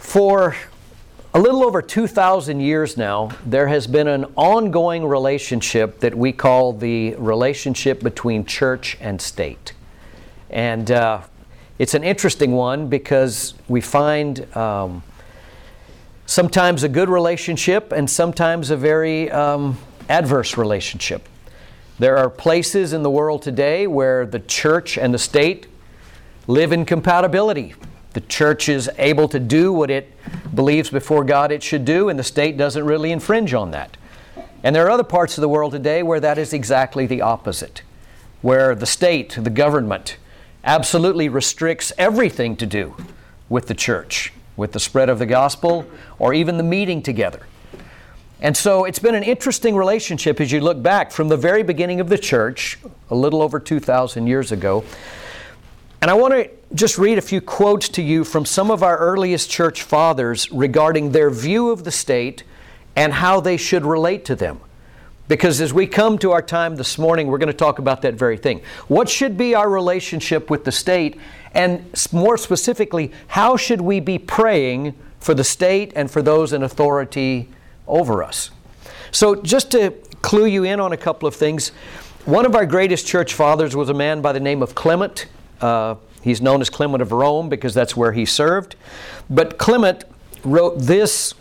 For a little over 2,000 years now, there has been an ongoing relationship that we call the relationship between church and state. And it's an interesting one because we find sometimes a good relationship and sometimes a very adverse relationship. There are places in the world today where the church and the state live in compatibility. The church is able to do what it believes before God it should do, and the state doesn't really infringe on that. And there are other parts of the world today where that is exactly the opposite, where the state, the government, absolutely restricts everything to do with the church, with the spread of the gospel, or even the meeting together. And so it's been an interesting relationship as you look back from the very beginning of the church, a little over 2,000 years ago. And I want to just read a few quotes to you from some of our earliest church fathers regarding their view of the state and how they should relate to them. Because as we come to our time this morning, we're going to talk about that very thing. What should be our relationship with the state? And more specifically, how should we be praying for the state and for those in authority over us? So just to clue you in on a couple of things, one of our greatest church fathers was a man by the name of Clement. He's known as Clement of Rome because that's where he served. But Clement wrote this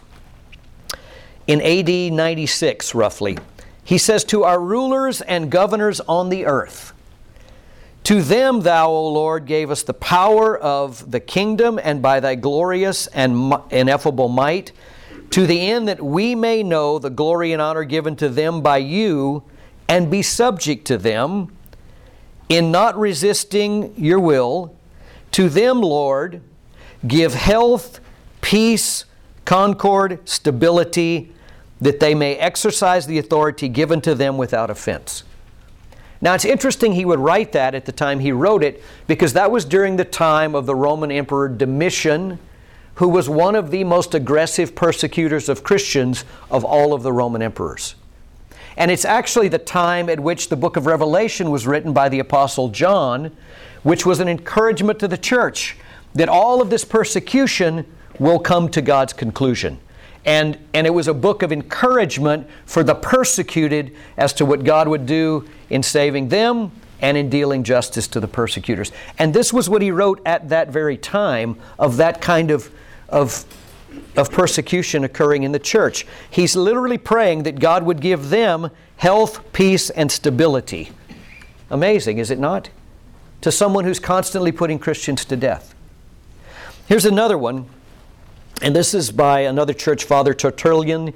in AD 96, roughly. He says, "To our rulers and governors on the earth, to them thou, O Lord, gavest the power of the kingdom, and by thy glorious and ineffable might, to the end that we may know the glory and honor given to them by you, and be subject to them, in not resisting your will. To them, Lord, give health, peace, concord, stability, that they may exercise the authority given to them without offense." Now it's interesting he would write that at the time he wrote it, because that was during the time of the Roman Emperor Domitian, who was one of the most aggressive persecutors of Christians of all of the Roman emperors. And it's actually the time at which the book of Revelation was written by the Apostle John, which was an encouragement to the church that all of this persecution will come to God's conclusion. And it was a book of encouragement for the persecuted as to what God would do in saving them and in dealing justice to the persecutors. And this was what he wrote at that very time of that kind of persecution occurring in the church. He's literally praying that God would give them health, peace, and stability. Amazing, is it not? To someone who's constantly putting Christians to death. Here's another one, and this is by another church father, Tertullian,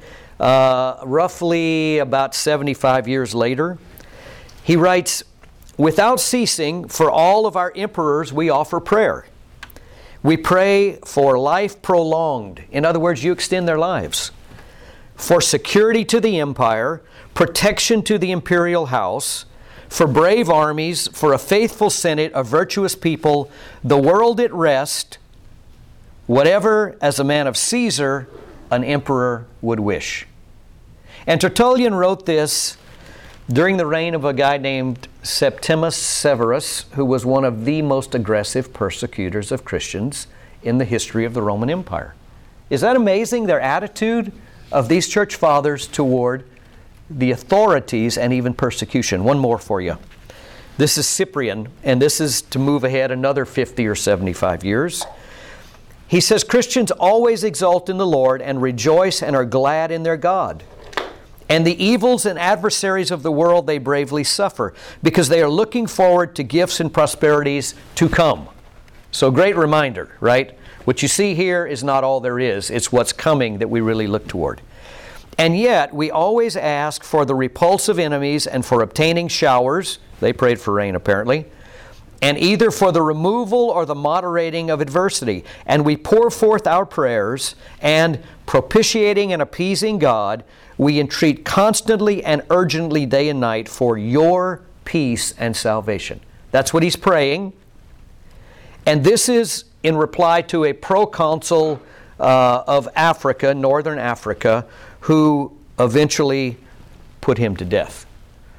roughly about 75 years later. He writes, "Without ceasing, for all of our emperors we offer prayer. We pray for life prolonged." In other words, you extend their lives. "For security to the empire, protection to the imperial house, for brave armies, for a faithful senate, a virtuous people, the world at rest, whatever as a man of Caesar, an emperor would wish." And Tertullian wrote this during the reign of a guy named Septimus Severus, who was one of the most aggressive persecutors of Christians in the history of the Roman Empire. Is that amazing, their attitude of these church fathers toward the authorities and even persecution? One more for you. This is Cyprian, and this is to move ahead another 50 or 75 years. He says, "Christians always exult in the Lord and rejoice and are glad in their God. And the evils and adversaries of the world they bravely suffer, because they are looking forward to gifts and prosperities to come." So great reminder, right? What you see here is not all there is. It's what's coming that we really look toward. "And yet we always ask for the repulse of enemies and for obtaining showers." They prayed for rain apparently. "And either for the removal or the moderating of adversity. And we pour forth our prayers, and propitiating and appeasing God, we entreat constantly and urgently day and night for your peace and salvation." That's what he's praying. And this is in reply to a proconsul of Africa, northern Africa, who eventually put him to death.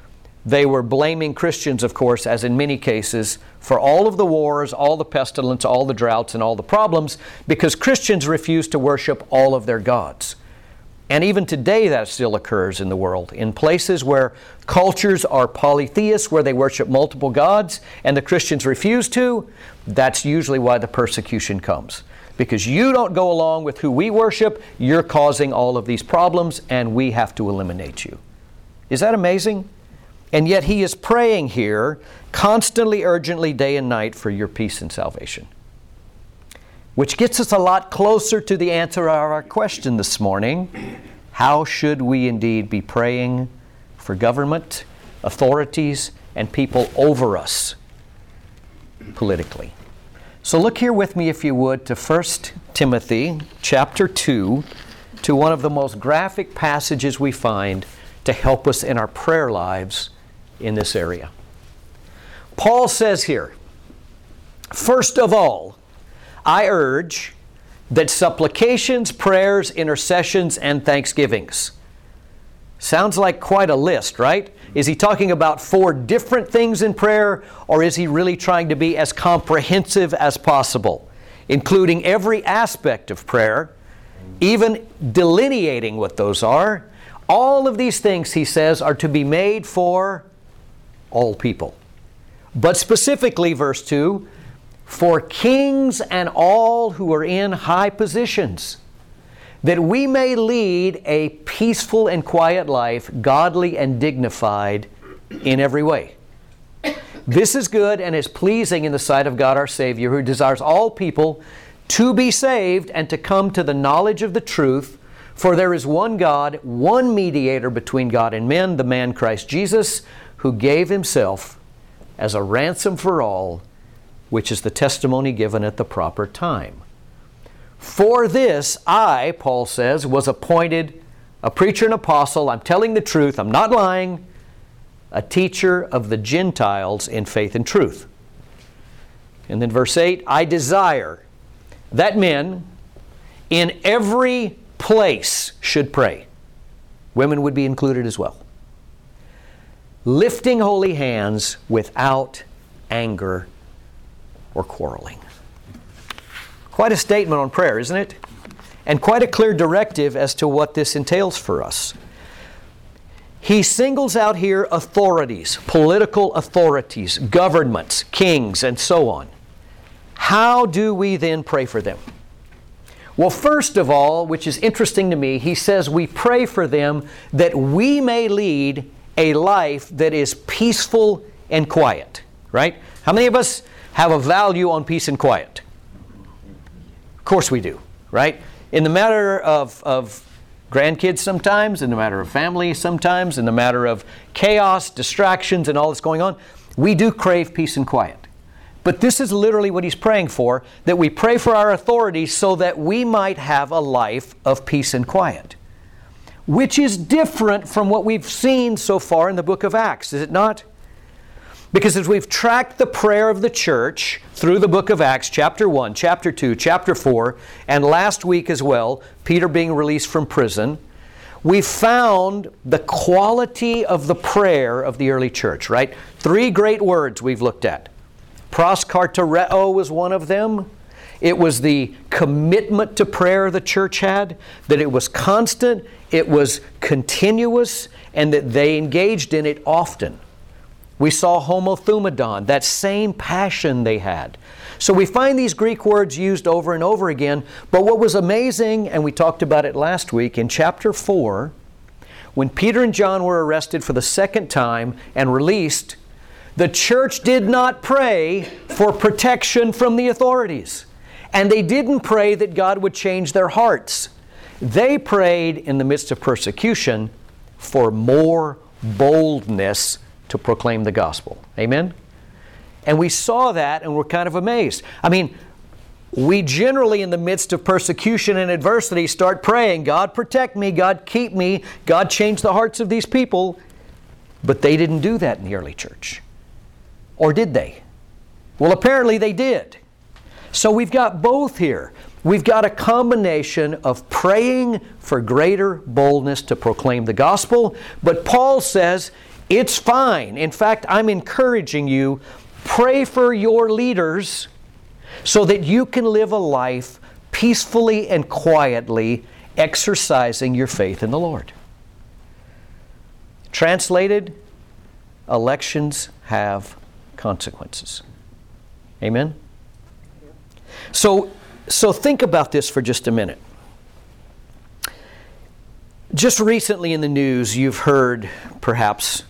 They were blaming Christians, of course, as in many cases, for all of the wars, all the pestilence, all the droughts, and all the problems, because Christians refused to worship all of their gods. And even today that still occurs in the world, in places where cultures are polytheists, where they worship multiple gods, and the Christians refuse to. That's usually why the persecution comes. Because you don't go along with who we worship, you're causing all of these problems, and we have to eliminate you. Is that amazing? And yet he is praying here, constantly, urgently, day and night, for your peace and salvation. Which gets us a lot closer to the answer of our question this morning. How should we indeed be praying for government, authorities, and people over us politically? So look here with me, if you would, to 1 Timothy chapter 2, to one of the most graphic passages we find to help us in our prayer lives in this area. Paul says here, first of all, I urge that supplications, prayers, intercessions, and thanksgivings. Sounds like quite a list, right? Is he talking about 4 different things in prayer, or is he really trying to be as comprehensive as possible, including every aspect of prayer, even delineating what those are? All of these things, he says, are to be made for all people. But specifically, verse 2, for kings and all who are in high positions, that we may lead a peaceful and quiet life, godly and dignified in every way. This is good and is pleasing in the sight of God our Savior, who desires all people to be saved and to come to the knowledge of the truth. For there is one God, one mediator between God and men, the man Christ Jesus, who gave Himself as a ransom for all, which is the testimony given at the proper time. For this I, Paul says, was appointed a preacher and apostle. I'm telling the truth, I'm not lying, a teacher of the Gentiles in faith and truth. And then verse 8, I desire that men in every place should pray. Women would be included as well. Lifting holy hands without anger or quarreling. Quite a statement on prayer, isn't it? And quite a clear directive as to what this entails for us. He singles out here authorities, political authorities, governments, kings, and so on. How do we then pray for them? Well, first of all, which is interesting to me, he says we pray for them that we may lead a life that is peaceful and quiet, right? How many of us have a value on peace and quiet? Of course we do, right? In the matter of grandkids sometimes, in the matter of family sometimes, in the matter of chaos, distractions, and all that's going on, we do crave peace and quiet. But this is literally what he's praying for, that we pray for our authorities so that we might have a life of peace and quiet, which is different from what we've seen so far in the book of Acts, is it not? Because as we've tracked the prayer of the church through the book of Acts, chapter 1, chapter 2, chapter 4, and last week as well, Peter being released from prison, we found the quality of the prayer of the early church, right? 3 great words we've looked at. Proskartereo was one of them. It was the commitment to prayer the church had, that it was constant, it was continuous, and that they engaged in it often. We saw homothumadon, that same passion they had. So we find these Greek words used over and over again, but what was amazing, and we talked about it last week, in chapter 4, when Peter and John were arrested for the second time and released, the church did not pray for protection from the authorities. And they didn't pray that God would change their hearts. They prayed in the midst of persecution for more boldness to proclaim the gospel. Amen? And we saw that and we're kind of amazed. I mean, we generally in the midst of persecution and adversity start praying, God protect me, God keep me, God change the hearts of these people. But they didn't do that in the early church. Or did they? Well, apparently they did. So we've got both here. We've got a combination of praying for greater boldness to proclaim the gospel, but Paul says It's fine. In fact, I'm encouraging you, pray for your leaders so that you can live a life peacefully and quietly exercising your faith in the Lord. Translated, elections have consequences. Amen? So think about this for just a minute. Just recently in the news, you've heard perhaps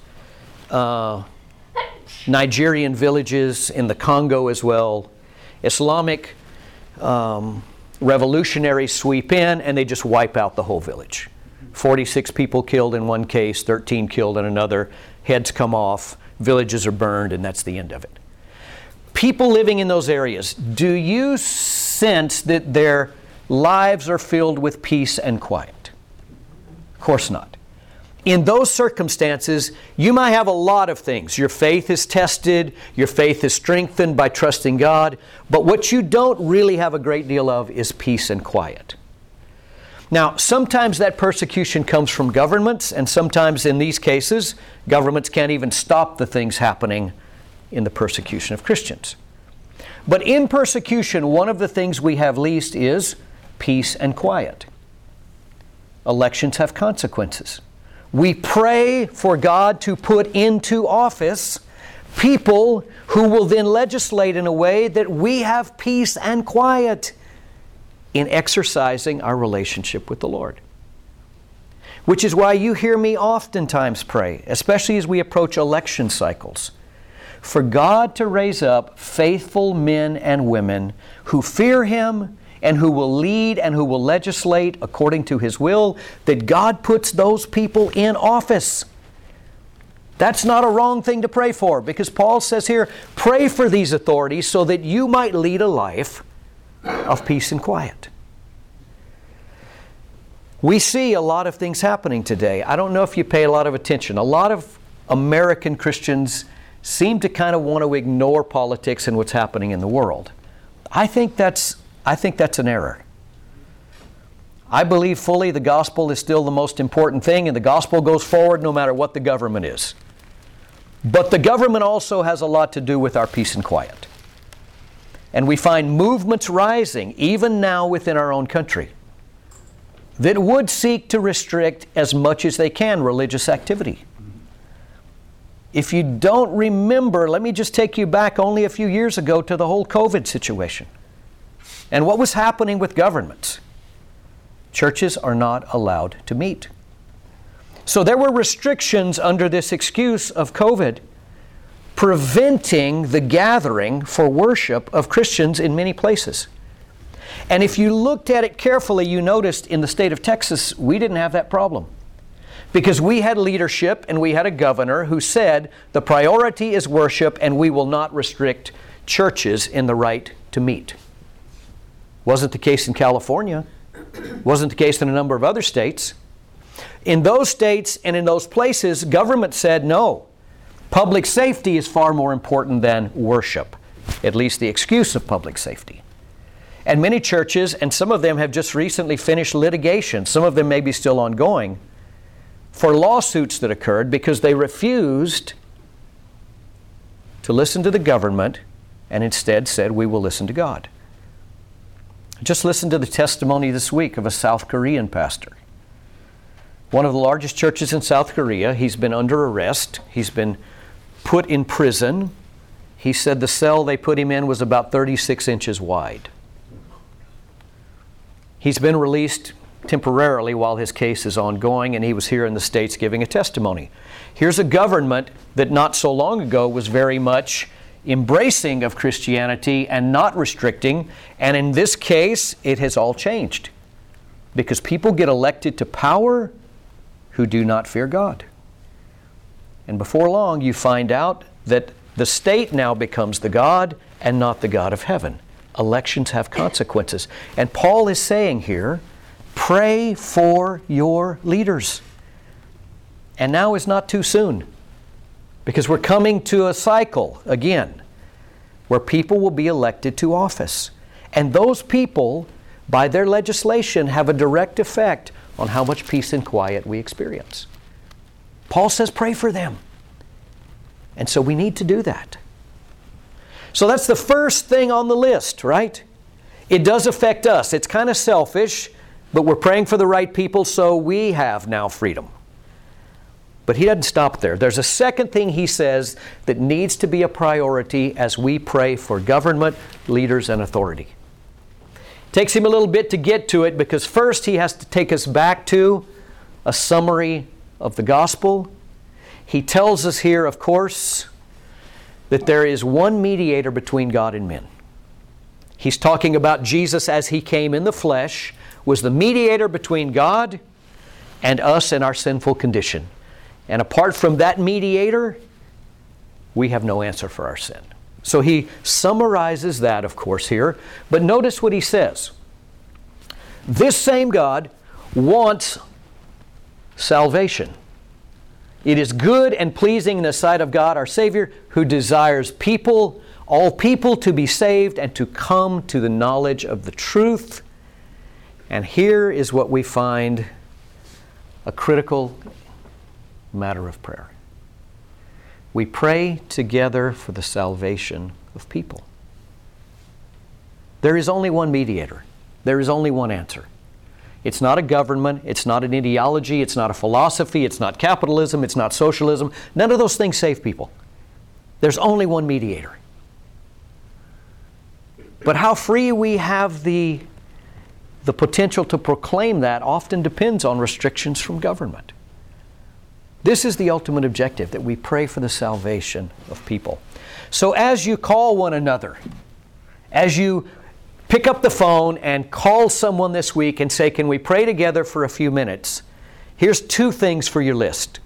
Nigerian villages in the Congo as well. Islamic revolutionaries sweep in and they just wipe out the whole village. 46 people killed in one case, 13 killed in another. Heads come off, villages are burned, and that's the end of it. People living in those areas, do you sense that their lives are filled with peace and quiet? Of course not. In those circumstances, you might have a lot of things. Your faith is tested, your faith is strengthened by trusting God, but what you don't really have a great deal of is peace and quiet. Now, sometimes that persecution comes from governments, and sometimes in these cases, governments can't even stop the things happening in the persecution of Christians. But in persecution, one of the things we have least is peace and quiet. Elections have consequences. We pray for God to put into office people who will then legislate in a way that we have peace and quiet in exercising our relationship with the Lord. Which is why you hear me oftentimes pray, especially as we approach election cycles, for God to raise up faithful men and women who fear Him and who will lead and who will legislate according to His will, that God puts those people in office. That's not a wrong thing to pray for, because Paul says here, pray for these authorities so that you might lead a life of peace and quiet. We see a lot of things happening today. I don't know if you pay a lot of attention. A lot of American Christians seem to kind of want to ignore politics and what's happening in the world. I think that's an error. I believe fully the gospel is still the most important thing, and the gospel goes forward no matter what the government is. But the government also has a lot to do with our peace and quiet. And we find movements rising, even now within our own country, that would seek to restrict as much as they can religious activity. If you don't remember, let me just take you back only a few years ago to the whole COVID situation. And what was happening with governments? Churches are not allowed to meet. So there were restrictions under this excuse of COVID preventing the gathering for worship of Christians in many places. And if you looked at it carefully, you noticed in the state of Texas, we didn't have that problem. Because we had leadership and we had a governor who said the priority is worship and we will not restrict churches in the right to meet. Wasn't the case in California. Wasn't the case in a number of other states. In those states and in those places, government said no. Public safety is far more important than worship, at least the excuse of public safety. And many churches, and some of them have just recently finished litigation, some of them may be still ongoing, for lawsuits that occurred because they refused to listen to the government and instead said, we will listen to God. Just listen to the testimony this week of a South Korean pastor. One of the largest churches in South Korea. He's been under arrest. He's been put in prison. He said the cell they put him in was about 36 inches wide. He's been released temporarily while his case is ongoing, and he was here in the States giving a testimony. Here's a government that not so long ago was very much embracing of Christianity and not restricting, and in this case, it has all changed. Because people get elected to power who do not fear God. And before long, you find out that the state now becomes the God and not the God of heaven. Elections have consequences. And Paul is saying here, pray for your leaders. And now is not too soon, because we're coming to a cycle again where people will be elected to office. And those people, by their legislation, have a direct effect on how much peace and quiet we experience. Paul says, pray for them. And so we need to do that. So that's the first thing on the list, right? It does affect us. It's kind of selfish, but we're praying for the right people, so we have now freedom. But he doesn't stop there. There's a second thing he says that needs to be a priority as we pray for government, leaders, and authority. Takes him a little bit to get to it because first he has to take us back to a summary of the gospel. He tells us here, of course, that there is one mediator between God and men. He's talking about Jesus as He came in the flesh, was the mediator between God and us in our sinful condition. And apart from that mediator, we have no answer for our sin. So he summarizes that, of course, here. But notice what he says. This same God wants salvation. It is good and pleasing in the sight of God our Savior, who desires all people to be saved and to come to the knowledge of the truth. And here is what we find a critical matter of prayer. We pray together for the salvation of people. There is only one mediator. There is only one answer. It's not a government, it's not an ideology, it's not a philosophy, it's not capitalism, it's not socialism. None of those things save people. There's only one mediator. But how free we have the potential to proclaim that often depends on restrictions from government. This is the ultimate objective, that we pray for the salvation of people. So as you call one another, as you pick up the phone and call someone this week and say, can we pray together for a few minutes? Here's 2 things for your list.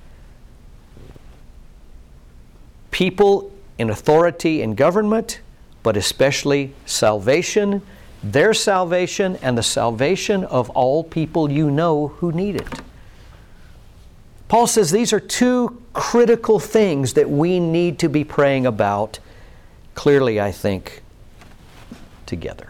People in authority in government, but especially salvation, their salvation, and the salvation of all people you know who need it. Paul says these are 2 critical things that we need to be praying about, clearly, I think, together.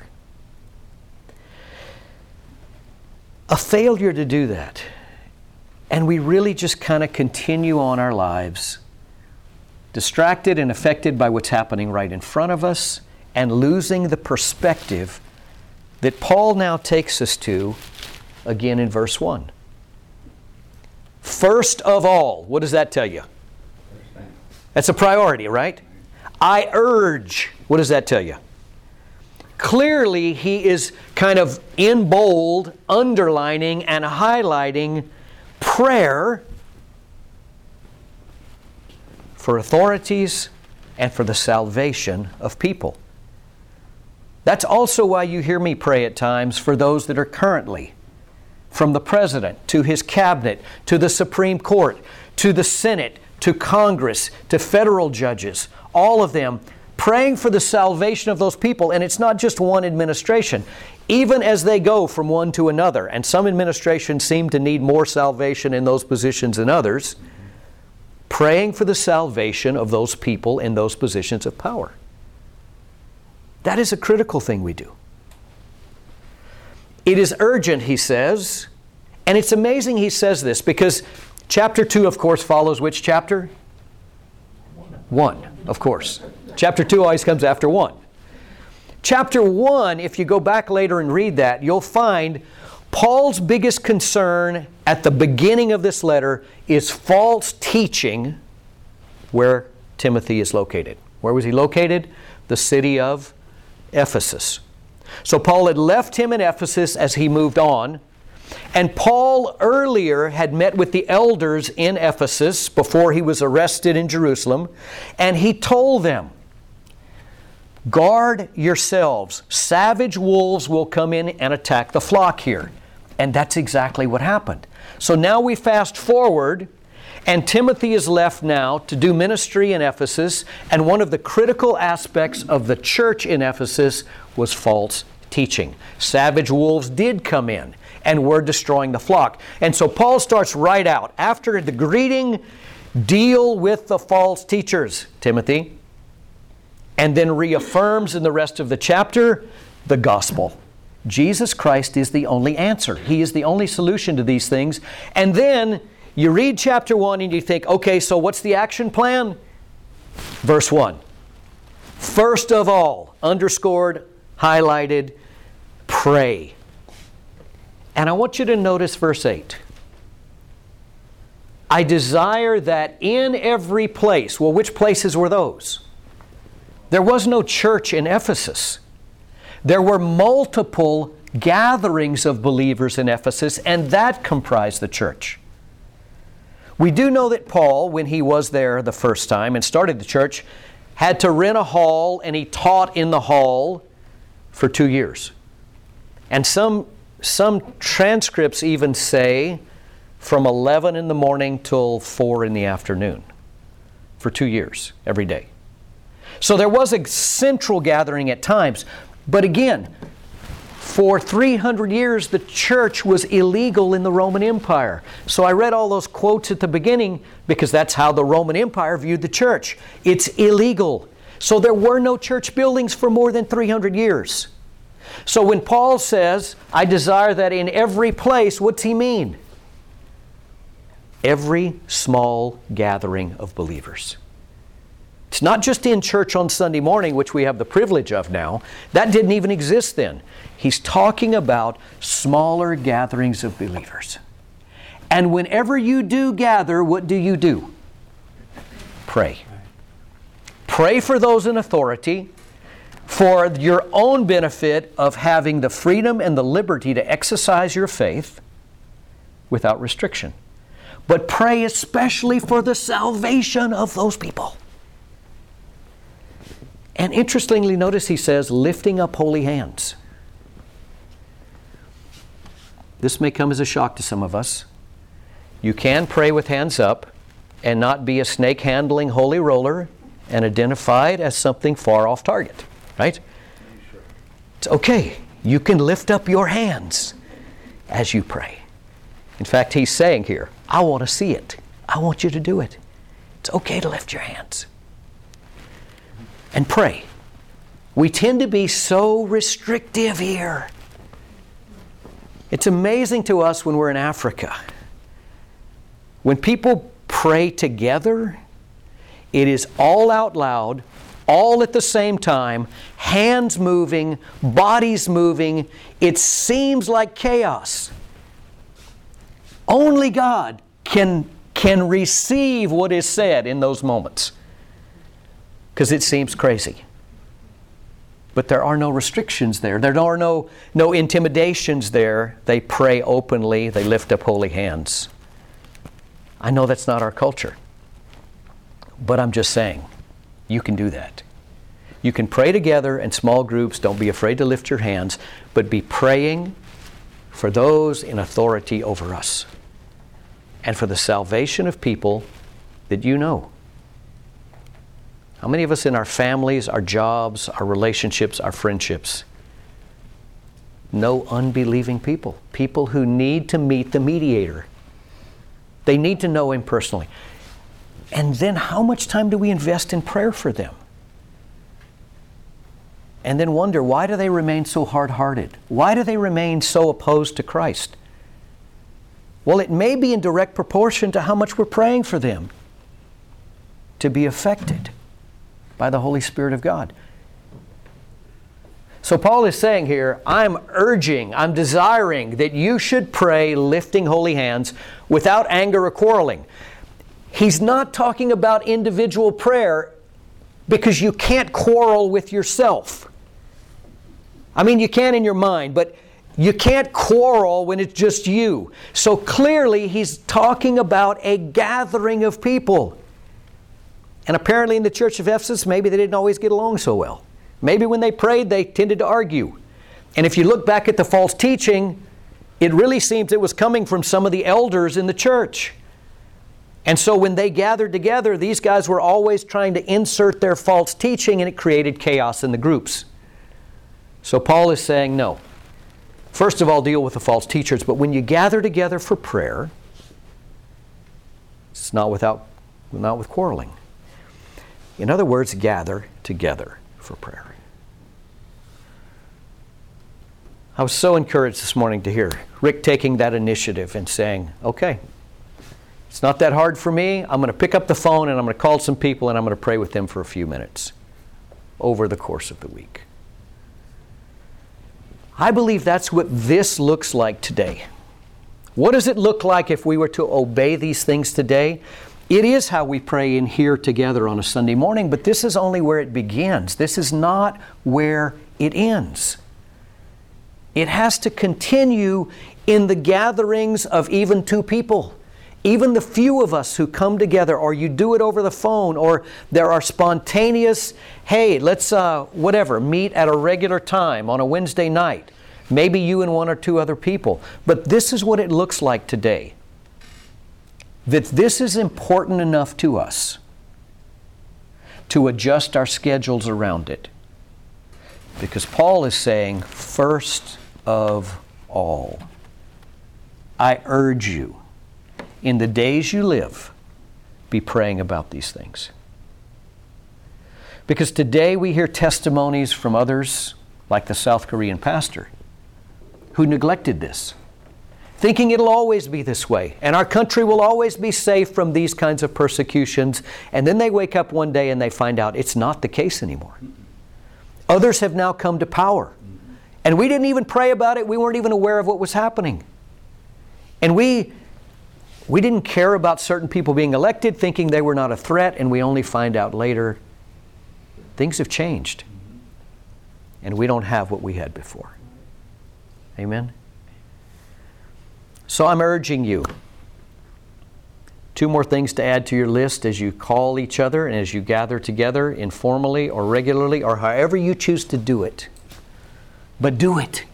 A failure to do that, and we really just kind of continue on our lives, distracted and affected by what's happening right in front of us, and losing the perspective that Paul now takes us to again in verse 1. First of all, what does that tell you? That's a priority, right? I urge, what does that tell you? Clearly, he is kind of in bold, underlining and highlighting prayer for authorities and for the salvation of people. That's also why you hear me pray at times for those that are currently, from the President to his cabinet, to the Supreme Court, to the Senate, to Congress, to federal judges, all of them, praying for the salvation of those people. And it's not just one administration. Even as they go from one to another, and some administrations seem to need more salvation in those positions than others, praying for the salvation of those people in those positions of power. That is a critical thing we do. It is urgent, he says, and it's amazing he says this because chapter 2, of course, follows which chapter? 1, of course. Chapter 2 always comes after 1. Chapter 1, if you go back later and read that, you'll find Paul's biggest concern at the beginning of this letter is false teaching where Timothy is located. Where was he located? The city of Ephesus. So Paul had left him in Ephesus as he moved on. And Paul earlier had met with the elders in Ephesus before he was arrested in Jerusalem. And he told them, guard yourselves. Savage wolves will come in and attack the flock here. And that's exactly what happened. So now we fast forward, and Timothy is left now to do ministry in Ephesus. And one of the critical aspects of the church in Ephesus was false teaching. Savage wolves did come in and were destroying the flock. And so Paul starts right out. After the greeting, deal with the false teachers, Timothy. And then reaffirms in the rest of the chapter the gospel. Jesus Christ is the only answer. He is the only solution to these things. And then you read chapter 1 and you think, okay, so what's the action plan? Verse 1. First of all, underscored, highlighted, pray. And I want you to notice verse 8. I desire that in every place. Well, which places were those? There was no church in Ephesus. There were multiple gatherings of believers in Ephesus, and that comprised the church. We do know that Paul, when he was there the first time and started the church, had to rent a hall, and he taught in the hall for 2 years. And some transcripts even say from 11 in the morning till 4 in the afternoon for 2 years, every day. So there was a central gathering at times. But again, for 300 years, the church was illegal in the Roman Empire. So I read all those quotes at the beginning because that's how the Roman Empire viewed the church. It's illegal. So there were no church buildings for more than 300 years. So when Paul says, I desire that in every place, what's he mean? Every small gathering of believers. It's not just in church on Sunday morning, which we have the privilege of now. That didn't even exist then. He's talking about smaller gatherings of believers. And whenever you do gather, what do? Pray. Pray for those in authority, for your own benefit of having the freedom and the liberty to exercise your faith without restriction. But pray especially for the salvation of those people. And interestingly, notice he says, lifting up holy hands. This may come as a shock to some of us. You can pray with hands up and not be a snake-handling holy roller and identified as something far off target, right? It's okay. You can lift up your hands as you pray. In fact, he's saying here, I want to see it. I want you to do it. It's okay to lift your hands. And pray. We tend to be so restrictive here. It's amazing to us when we're in Africa. When people pray together, it is all out loud, all at the same time, hands moving, bodies moving. It seems like chaos. Only God can receive what is said in those moments, because it seems crazy. But there are no restrictions there. There are no intimidations there. They pray openly. They lift up holy hands. I know that's not our culture. But I'm just saying, you can do that. You can pray together in small groups. Don't be afraid to lift your hands, but be praying for those in authority over us and for the salvation of people that you know. How many of us in our families, our jobs, our relationships, our friendships know unbelieving people? People who need to meet the mediator. They need to know Him personally. And then how much time do we invest in prayer for them? And then wonder, why do they remain so hard-hearted? Why do they remain so opposed to Christ? Well, it may be in direct proportion to how much we're praying for them to be affected by the Holy Spirit of God. So Paul is saying here, I'm desiring that you should pray lifting holy hands without anger or quarreling. He's not talking about individual prayer because you can't quarrel with yourself. I mean, you can in your mind, but you can't quarrel when it's just you. So clearly he's talking about a gathering of people. And apparently in the church of Ephesus, maybe they didn't always get along so well. Maybe when they prayed, they tended to argue. And if you look back at the false teaching, it really seems it was coming from some of the elders in the church. And so when they gathered together, these guys were always trying to insert their false teaching, and it created chaos in the groups. So Paul is saying, no. First of all, deal with the false teachers. But when you gather together for prayer, it's not with quarreling. In other words, gather together for prayer. I was so encouraged this morning to hear Rick taking that initiative and saying, okay, It's not that hard for me. I'm going to pick up the phone and I'm going to call some people and I'm going to pray with them for a few minutes over the course of the week. I believe that's what this looks like today. What does it look like if we were to obey these things today? It is how we pray in here together on a Sunday morning, but this is only where it begins. This is not where it ends. It has to continue in the gatherings of even two people. Even the few of us who come together, or you do it over the phone, or there are spontaneous, hey, let's meet at a regular time on a Wednesday night. Maybe you and one or two other people. But this is what it looks like today. That this is important enough to us to adjust our schedules around it. Because Paul is saying, first of all, I urge you, in the days you live, be praying about these things. Because today we hear testimonies from others, like the South Korean pastor, who neglected this, thinking it'll always be this way, and our country will always be safe from these kinds of persecutions, and then they wake up one day and they find out it's not the case anymore. Others have now come to power, and we didn't even pray about it. We weren't even aware of what was happening. And we didn't care about certain people being elected, thinking they were not a threat, and we only find out later things have changed. And we don't have what we had before. Amen? So I'm urging you, two more things to add to your list as you call each other and as you gather together informally or regularly or however you choose to do it. But do it.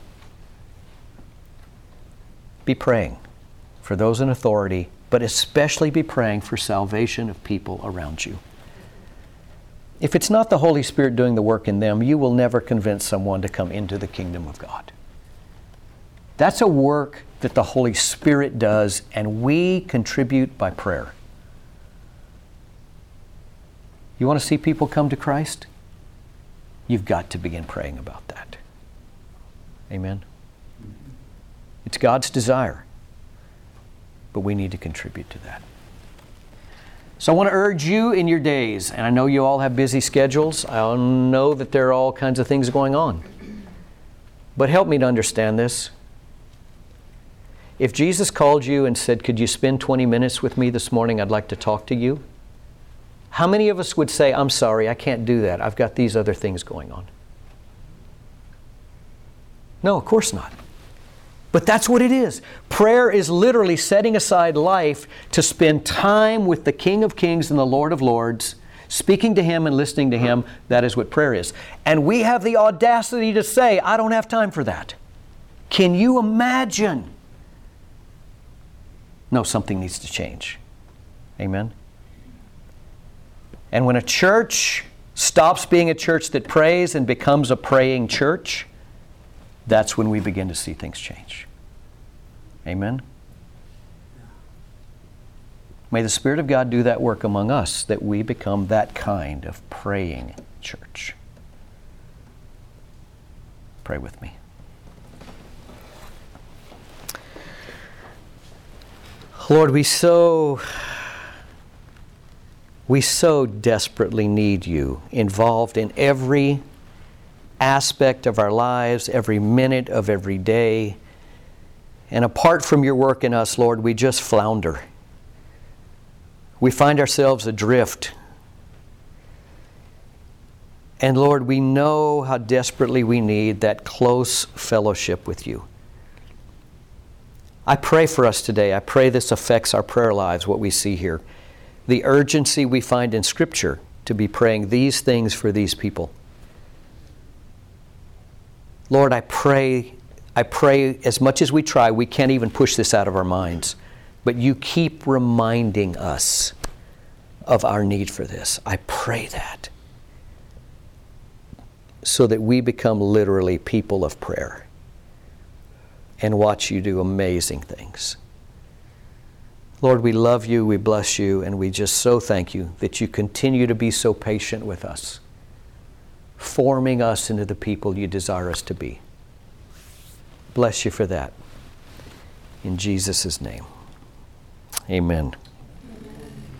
Be praying for those in authority, but especially be praying for salvation of people around you. If it's not the Holy Spirit doing the work in them, you will never convince someone to come into the kingdom of God. That's a work that the Holy Spirit does, and we contribute by prayer. You want to see people come to Christ? You've got to begin praying about that. Amen? It's God's desire. But we need to contribute to that. So I want to urge you in your days, and I know you all have busy schedules. I know that there are all kinds of things going on. But help me to understand this. If Jesus called you and said, could you spend 20 minutes with me this morning? I'd like to talk to you. How many of us would say, I'm sorry, I can't do that. I've got these other things going on. No, of course not. But that's what it is. Prayer is literally setting aside life to spend time with the King of Kings and the Lord of Lords, speaking to Him and listening to Him. That is what prayer is. And we have the audacity to say, I don't have time for that. Can you imagine? No, something needs to change. Amen? And when a church stops being a church that prays and becomes a praying church, that's when we begin to see things change. Amen? May the Spirit of God do that work among us, that we become that kind of praying church. Pray with me. Lord, we so desperately need You involved in every aspect of our lives, every minute of every day. And apart from Your work in us, Lord, we just flounder. We find ourselves adrift. And Lord, we know how desperately we need that close fellowship with You. I pray for us today. I pray this affects our prayer lives, what we see here. The urgency we find in Scripture to be praying these things for these people. Lord, I pray as much as we try, we can't even push this out of our minds. But You keep reminding us of our need for this. I pray that. So that we become literally people of prayer. And watch You do amazing things. Lord, we love You, we bless You, and we just so thank You that You continue to be so patient with us, forming us into the people You desire us to be. Bless You for that. In Jesus' name, amen.